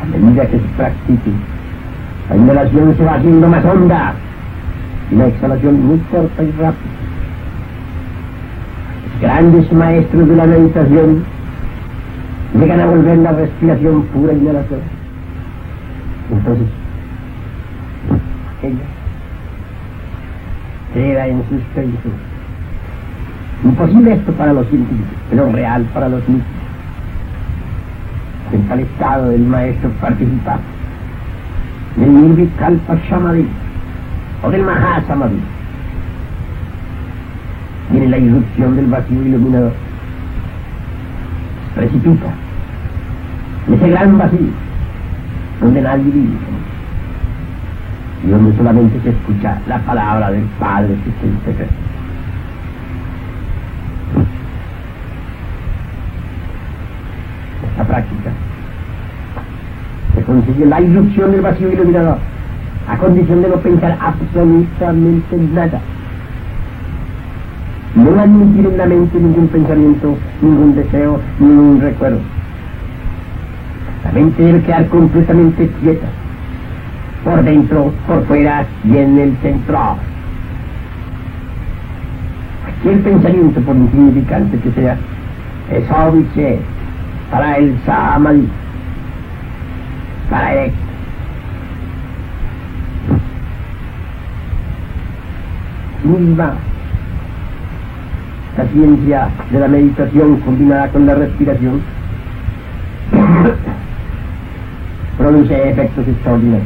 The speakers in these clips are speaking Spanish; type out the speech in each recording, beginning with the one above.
medida que se practique, la inhalación se va haciendo más honda y la exhalación muy corta y rápida. Los grandes maestros de la meditación llegan a volver la respiración pura inhalación. Entonces, ella queda en suspenso. Imposible esto para los científicos, pero real para los místicos. En tal estado del maestro participa del Nirvikalpa Samadhi o del Mahasamadhi. Viene la irrupción del vacío iluminador. Precipita en ese gran vacío donde nadie vive y donde solamente se escucha la palabra del Padre que está en secreto. Esta práctica se consigue la irrupción del vacío iluminador a condición de no pensar absolutamente nada, no admitir en la mente ningún pensamiento, ningún deseo, ningún recuerdo. La mente debe quedar completamente quieta, por dentro, por fuera y en el centro. Cualquier pensamiento, por insignificante que sea, es óbice para el Samadhi, para el misma. La ciencia de la meditación combinada con la respiración produce efectos extraordinarios.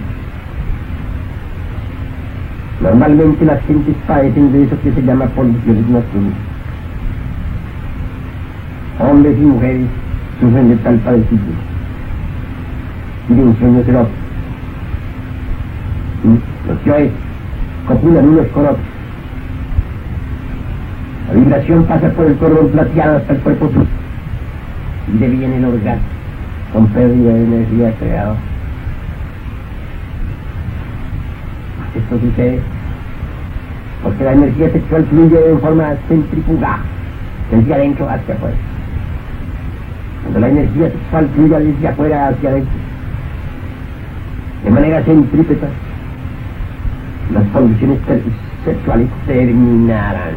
Normalmente las gentes padecen de eso que se llama poluciones nocturnas. Hombres y mujeres sufren de tal padecimiento y de un sueño erótico. Los yoes copulan unos con otros. La vibración pasa por el cordón plateado hasta el cuerpo físico y deviene el orgasmo con pérdida de energía creada. Esto sucede porque la energía sexual fluye en forma centrífuga desde adentro hacia afuera. Cuando la energía sexual fluye desde afuera hacia adentro, de manera centrípeta, las condiciones sexuales terminarán.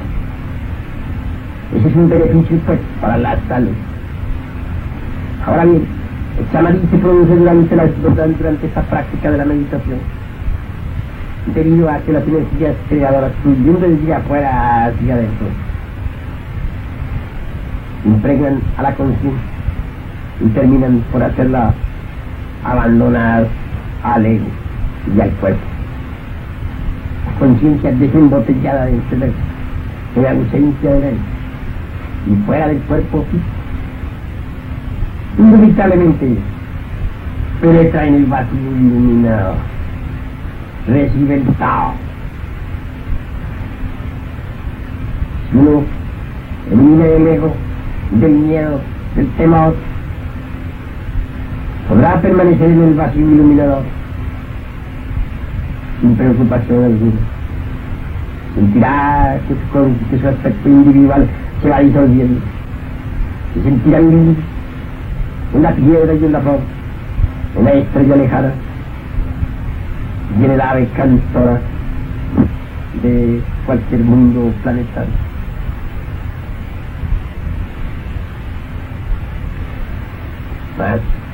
Ese es un beneficio pues para la salud. Ahora bien, el samadhi se produce durante esta práctica de la meditación, debido a que las energías creadoras fluyen desde afuera hacia adentro impregnan a la conciencia y terminan por hacerla abandonar al ego y al cuerpo. La conciencia desembotellada del cerebro, en ausencia del ego y fuera del cuerpo físico, inevitablemente penetra en el vacío iluminado, recibe el Tao. Si uno elimina el ego, del miedo, del temor, podrá permanecer en el vacío iluminador sin preocupación alguna. Sentirá que su aspecto individual se va disolviendo. Se sentirá libre en la piedra y en la flor, en la estrella lejana y en el ave cantora de cualquier mundo planetario. Mas